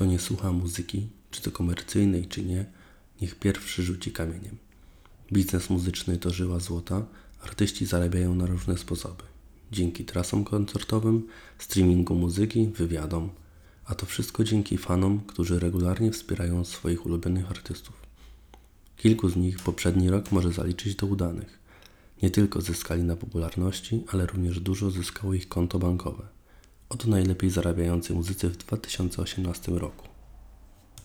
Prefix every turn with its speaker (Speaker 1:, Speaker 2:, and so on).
Speaker 1: Kto nie słucha muzyki, czy to komercyjnej, czy nie, niech pierwszy rzuci kamieniem. Biznes muzyczny to żyła złota, artyści zarabiają na różne sposoby. Dzięki trasom koncertowym, streamingu muzyki, wywiadom. A to wszystko dzięki fanom, którzy regularnie wspierają swoich ulubionych artystów. Kilku z nich poprzedni rok może zaliczyć do udanych. Nie tylko zyskali na popularności, ale również dużo zyskało ich konto bankowe. Oto najlepiej zarabiający muzycy w 2018 roku.